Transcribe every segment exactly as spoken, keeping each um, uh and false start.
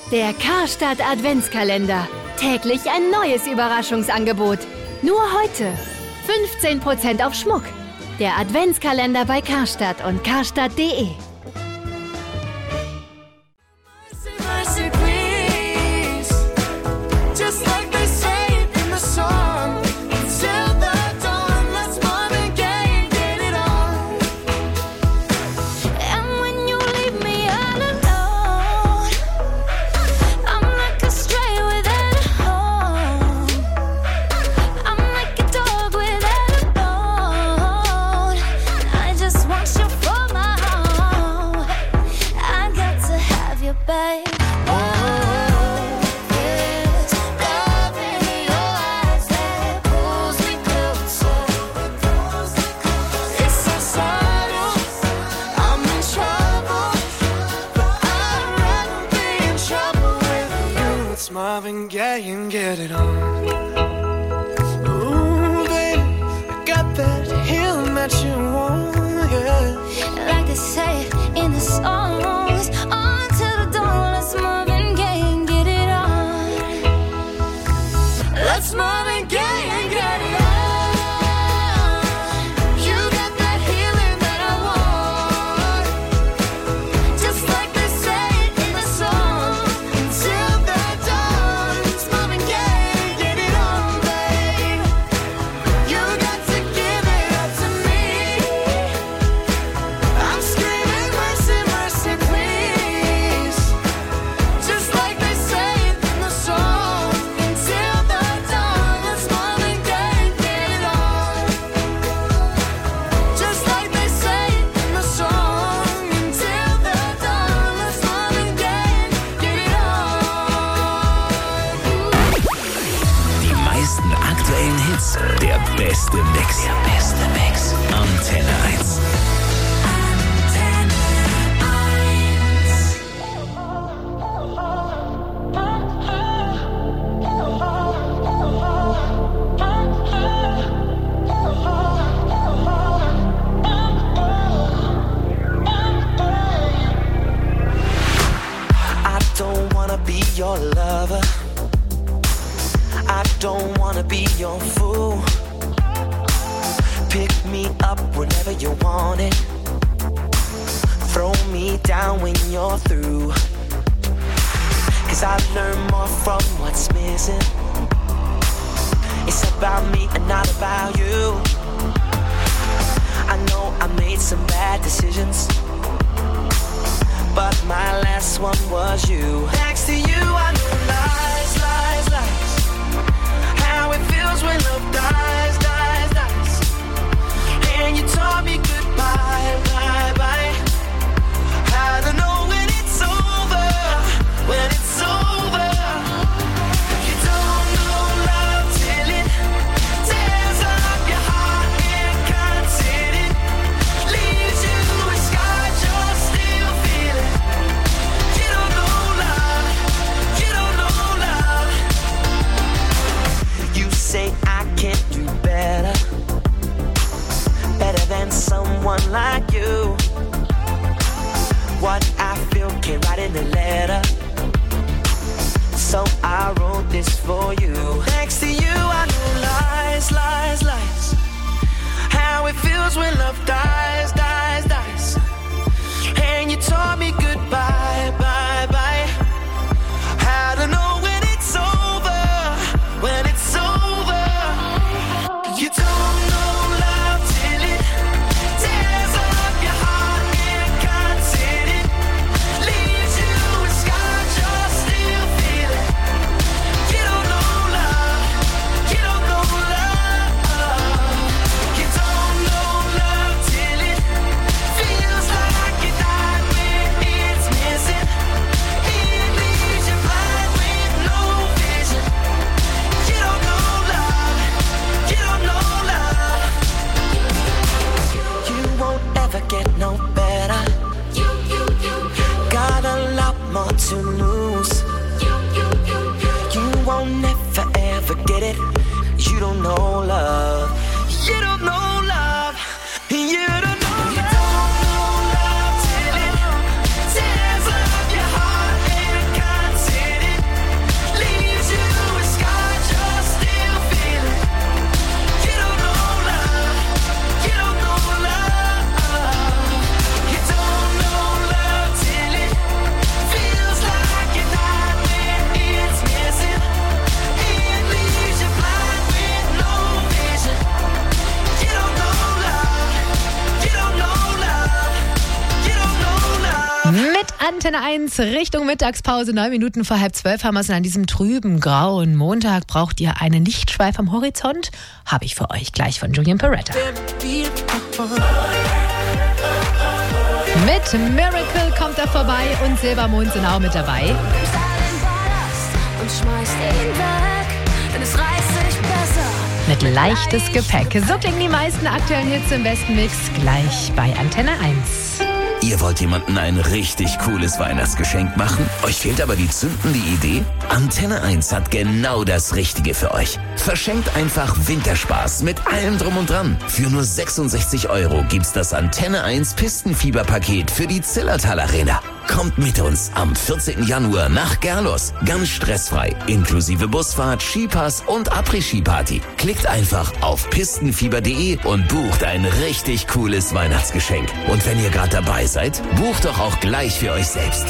Der Karstadt Adventskalender. Täglich ein neues Überraschungsangebot. Nur heute. fünfzehn Prozent auf Schmuck. Der Adventskalender bei Karstadt und karstadt punkt de. Marvin Gaye and get it on. Ooh, baby, I got that healing that you want, yeah. Like they say in the songs, on till the dawn. Let's Marvin Gaye and get it on. Let's Marvin Gaye and get it on. You got that healing that I want. Just like they say in the song, until the dawn. Let's Marvin Gaye, get it on, babe. You got to give it up to me. I'm screaming mercy, mercy, please. Just like they say in the song, until the dawn. Let's Marvin Gaye, get it on. Just like they say in the song, until the dawn. Let's Marvin Gaye, get it on. Die meisten aktuellen Hits, der beste Mix. Der beste Mix. Antenne eins. I don't wanna be your lover. I don't wanna be your fool. Pick me up whenever you want it. Throw me down when you're through. Cause I learn more from what's missing. It's about me and not about you. I know I made some bad decisions, but my last one was you. Next to you I know lies, lies, lies. How it feels when love dies, dies, dies. And you taught me goodbye, bye, bye. How to know when it's over, when it's over. You don't know love till it tears up your heart and cuts it. Leaves you with scars you're still feeling. You don't know love, you don't know love. You say I can't do better, better than someone like you. What I feel came right in the letter, so I wrote this for you. Next to you I know lies, lies, lies. How it feels when love dies, dies, dies. And you taught me goodbye, bye, bye. How to know when it's over, when it's over. You don't know love till it tears up your heart and cuts it. Leaves you with scars you're still feeling. You don't know love, you don't know love. You don't know love till it feels like you died when it's missing. It leaves you blind with no vision. You don't know love, you don't know love. You won't ever get no better. You, you, you, you. Got a lot more to lose. You, you, you, you. You won't never ever get it. You don't know love. You don't know love. You don't know love. You don't know love till it tears up your heart and cuts it. Antenne eins, Richtung Mittagspause, neun Minuten vor halb zwölf haben wir es. Und an diesem trüben, grauen Montag braucht ihr einen Lichtschweif am Horizont? Habe ich für euch gleich von Julian Peretta. Mit Miracle kommt er vorbei und Silbermond sind auch mit dabei. Und schmeißt ihn weg, denn es reißt sich besser. Mit leichtes Gepäck. So klingen die meisten aktuellen Hits im besten Mix gleich bei Antenne eins. Ihr wollt jemandem ein richtig cooles Weihnachtsgeschenk machen? Euch fehlt aber die zündende Idee? Antenne eins hat genau das Richtige für euch. Verschenkt einfach Winterspaß mit allem drum und dran. Für nur sechsundsechzig Euro gibt's das Antenne eins Pistenfieberpaket für die Zillertal Arena. Kommt mit uns am vierzehnten Januar nach Gerlos. Ganz stressfrei, inklusive Busfahrt, Skipass und Après-Ski-Party. Klickt einfach auf pistenfieber punkt de und bucht ein richtig cooles Weihnachtsgeschenk. Und wenn ihr gerade dabei seid, bucht doch auch gleich für euch selbst.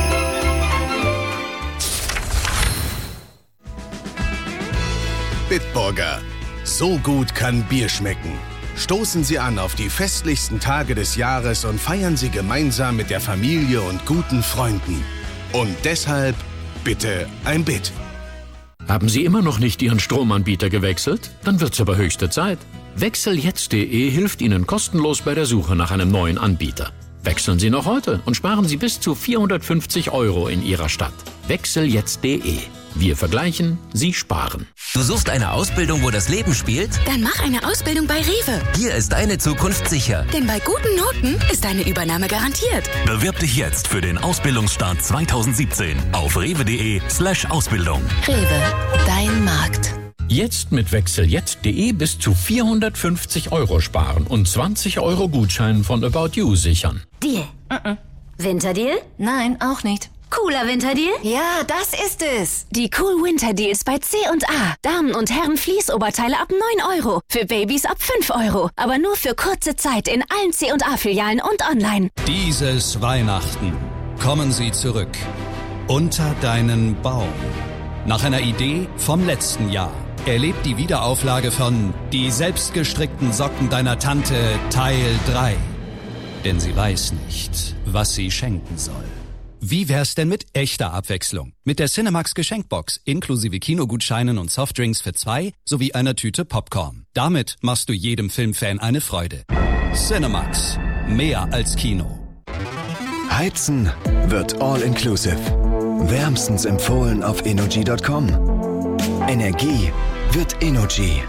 Bitburger. So gut kann Bier schmecken. Stoßen Sie an auf die festlichsten Tage des Jahres und feiern Sie gemeinsam mit der Familie und guten Freunden. Und deshalb bitte ein Bit. Haben Sie immer noch nicht Ihren Stromanbieter gewechselt? Dann wird's aber höchste Zeit. Wechseljetzt punkt de hilft Ihnen kostenlos bei der Suche nach einem neuen Anbieter. Wechseln Sie noch heute und sparen Sie bis zu vierhundertfünfzig Euro in Ihrer Stadt. Wechseljetzt punkt de. Wir vergleichen, Sie sparen. Du suchst eine Ausbildung, wo das Leben spielt? Dann mach eine Ausbildung bei Rewe. Hier ist deine Zukunft sicher. Denn bei guten Noten ist deine Übernahme garantiert. Bewirb dich jetzt für den Ausbildungsstart zweitausendsiebzehn auf rewe punkt de slash Ausbildung. Rewe, dein Markt. Jetzt mit Wechseljetzt punkt de bis zu vierhundertfünfzig Euro sparen und zwanzig Euro Gutschein von About You sichern. Deal. Mm-mm. Winterdeal? Nein, auch nicht. Cooler Winterdeal? Ja, das ist es. Die Cool Winter Deals bei C und A. Damen- und Herren Fließoberteile ab neun Euro. Für Babys ab fünf Euro. Aber nur für kurze Zeit in allen C und A-Filialen und online. Dieses Weihnachten kommen sie zurück. Unter deinen Baum. Nach einer Idee vom letzten Jahr. Erlebt die Wiederauflage von Die selbstgestrickten Socken deiner Tante Teil drei. Denn sie weiß nicht, was sie schenken soll. Wie wär's denn mit echter Abwechslung? Mit der Cinemax Geschenkbox inklusive Kinogutscheinen und Softdrinks für zwei sowie einer Tüte Popcorn. Damit machst du jedem Filmfan eine Freude. Cinemax. Mehr als Kino. Heizen wird all-inclusive. Wärmstens empfohlen auf energy punkt com. Energie wird Energy.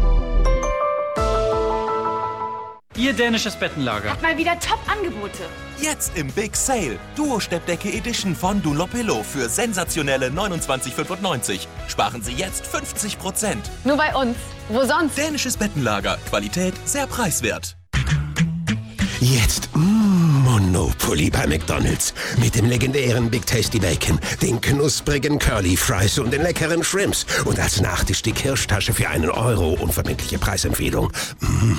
Ihr dänisches Bettenlager hat mal wieder Top-Angebote. Jetzt im Big Sale. Duo-Steppdecke Edition von Dunlopillo für sensationelle neunundzwanzig fünfundneunzig. Sparen Sie jetzt fünfzig Prozent. Nur bei uns. Wo sonst? Dänisches Bettenlager. Qualität sehr preiswert. Jetzt mm, Monopoly bei McDonald's. Mit dem legendären Big Tasty Bacon, den knusprigen Curly Fries und den leckeren Shrimps. Und als Nachtisch die Kirschtasche für einen Euro. Unverbindliche Preisempfehlung. Mm.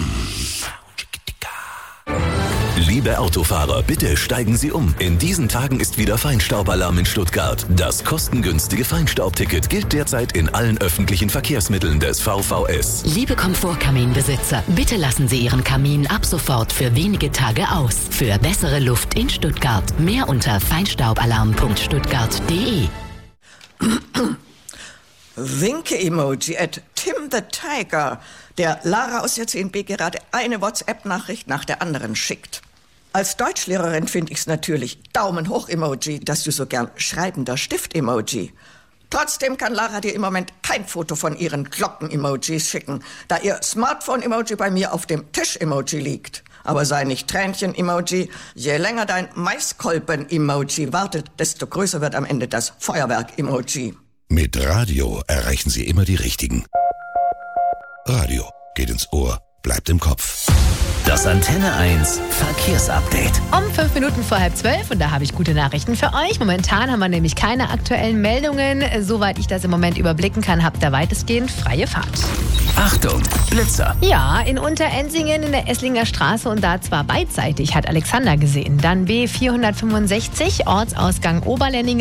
Liebe Autofahrer, bitte steigen Sie um. In diesen Tagen ist wieder Feinstaubalarm in Stuttgart. Das kostengünstige Feinstaubticket gilt derzeit in allen öffentlichen Verkehrsmitteln des V V S. Liebe Komfortkaminbesitzer, bitte lassen Sie Ihren Kamin ab sofort für wenige Tage aus. Für bessere Luft in Stuttgart. Mehr unter feinstaubalarm punkt stuttgart punkt de. Winke-Emoji at Tim the Tiger, der Lara aus der zehn b gerade eine WhatsApp-Nachricht nach der anderen schickt. Als Deutschlehrerin finde ich es natürlich Daumen hoch Emoji, dass du so gern schreibender Stift-Emoji. Trotzdem kann Lara dir im Moment kein Foto von ihren Glocken-Emojis schicken, da ihr Smartphone-Emoji bei mir auf dem Tisch-Emoji liegt. Aber sei nicht Tränchen-Emoji, je länger dein Maiskolben-Emoji wartet, desto größer wird am Ende das Feuerwerk-Emoji. Mit Radio erreichen Sie immer die Richtigen. Radio geht ins Ohr, bleibt im Kopf. Das Antenne eins Verkehrsupdate. Um fünf Minuten vor halb zwölf und da habe ich gute Nachrichten für euch. Momentan haben wir nämlich keine aktuellen Meldungen. Soweit ich das im Moment überblicken kann, habt ihr weitestgehend freie Fahrt. Achtung, Blitzer. Ja, in Unterensingen in der Esslinger Straße und da zwar beidseitig, hat Alexander gesehen. Dann B vierhundertfünfundsechzig, Ortsausgang Oberlenningen.